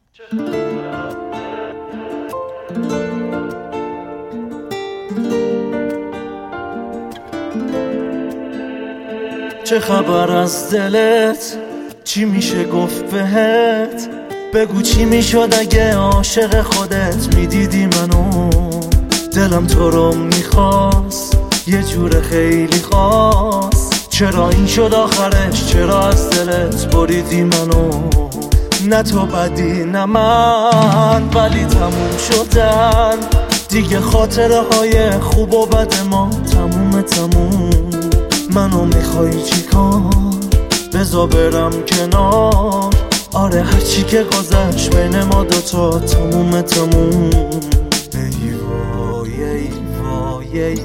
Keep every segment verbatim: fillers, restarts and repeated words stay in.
چه خبر از دلت؟ چی میشه گفت بهت؟ بگو چی میشد اگه عاشق خودت میدیدی منو؟ دلم تو رو میخواست یه جور خیلی خاص. چرا این شد آخرش؟ چرا از دلت بریدی منو؟ نه تو بدی نه من، ولی تموم شدن دیگه. خاطره های خوب و بد ما تموم تموم. منو میخوای چی کار؟ بذار برم کنار. آره هرچی که گذشت بین ما دوتا تموم تموم. ای وای ای وای ای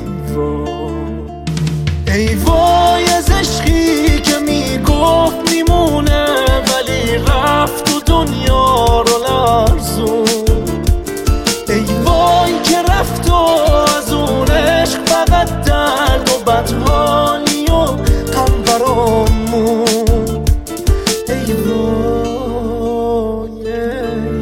وای ای وای از عشقی که میگفت میمونه ولی رفت و دنیا رو لرزون. ای وای که رفت و از اون عشق فقط درد و بدحالی و غم برامون. ای وای ای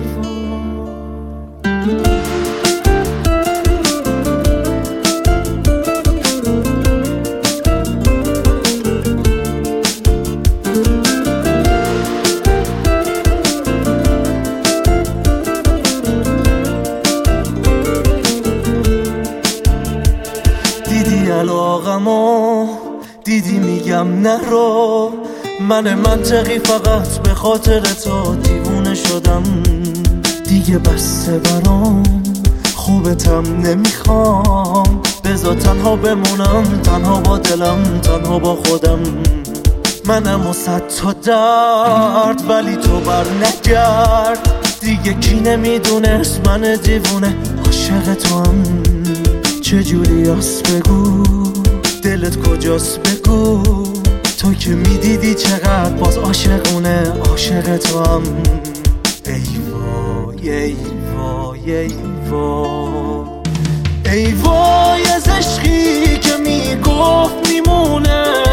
دیدی علاقمو؟ دیدی میگم نرو. من منطقی فقط به خاطر تو دیوونه شدم. دیگه بسته برام خوبتم نمیخوام. بذار تنها بمونم، تنها با دلم، تنها با خودم. منم و صد تا درد ولی تو بر نگرد. دیگه کی نمیدونست من دیوونه عاشق تو هم. چجوری هست بگو؟ دلت کجاست بگو؟ تو که میدیدی چقدر باز عاشقونه عاشق تو هم. ای وای ای وای ای وای ای وای از عشقی که میگفت میمونه